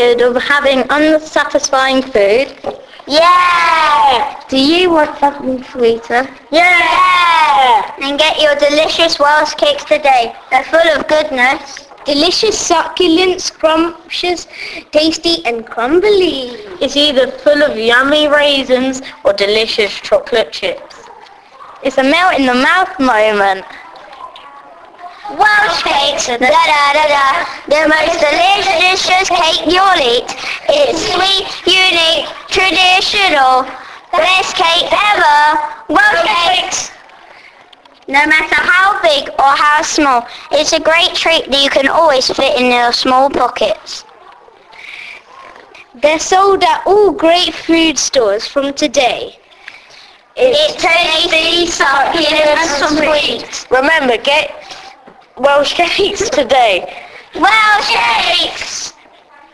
tired of having unsatisfying food? Yeah! Do you want something sweeter? Yeah! And get your delicious Welsh cakes today. They're full of goodness. Delicious, succulent, scrumptious, tasty and crumbly. It's either full of yummy raisins or delicious chocolate chips. It's a melt in the mouth moment. Welsh cakes, da-da-da-da, the most delicious cake you'll eat. It's sweet, unique, traditional, best cake ever. Welsh cakes! No matter how big or how small, it's a great treat that you can always fit in your small pockets. They're sold at all great food stores from today. It's tasty, succulent and sweet. Remember, get Welsh cakes today. Welsh cakes!